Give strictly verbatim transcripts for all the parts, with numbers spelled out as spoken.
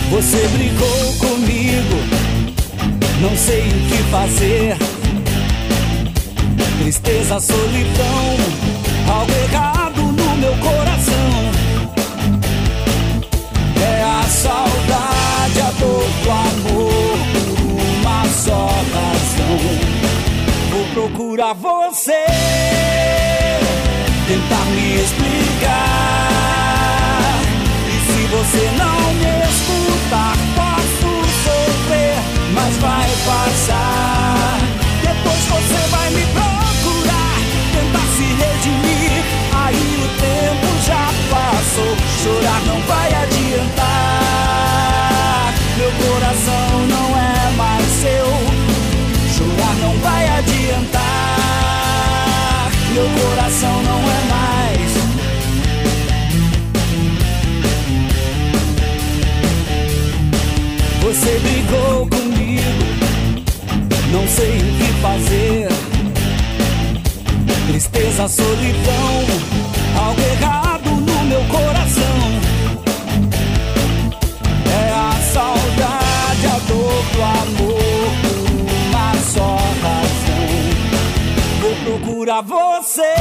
Você brigou comigo, não sei o que fazer. Tristeza, solidão, algo errado no meu coração. É a saudade, a dor do amor, por uma só razão. Vou procurar você, tentar me explicar. E se você não me escutar, posso sofrer, mas vai passar. Depois você vai me procurar, tentar se redimir. Aí o tempo já passou, chorar não vai adiantar. Meu coração não é mais seu, chorar não vai adiantar. Meu coração não é mais. Você brigou comigo, não sei o que fazer. Tristeza, solidão, algo errado no meu coração. É a saudade, a dor do amor, por uma só razão. Vou procurar você,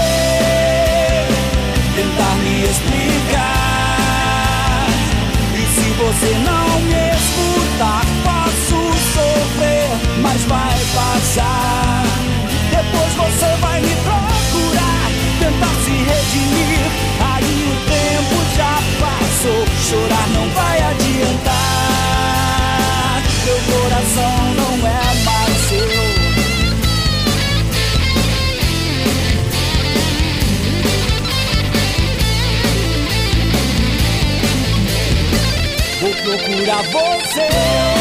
tentar me explicar. E se você não me escutar, posso sofrer, mas vai passar. Depois você vai me procurar, tentar se redimir. Aí o tempo já passou, chorar não vai adiantar. Meu coração não é mais seu. Vou procurar você,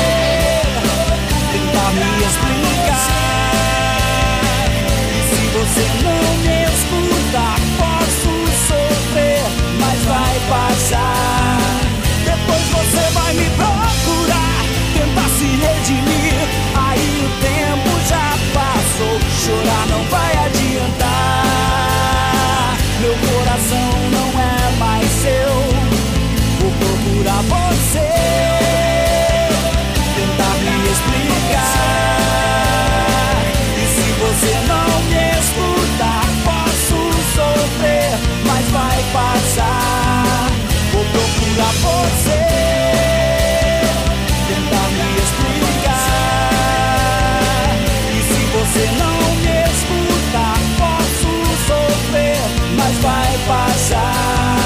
tentar me explicar. E se você não me escutar, posso sofrer, mas vai passar. Depois você vai me procurar, tentar se redimir. Aí o tempo já passou, chorar não vai adiantar. Meu coração não é mais seu. Vou procurar você, tentar me explicar. E se você não me escutar, posso sofrer, mas vai passar. Vou procurar você, tentar me explicar. E se você não me escutar, posso sofrer, mas vai passar.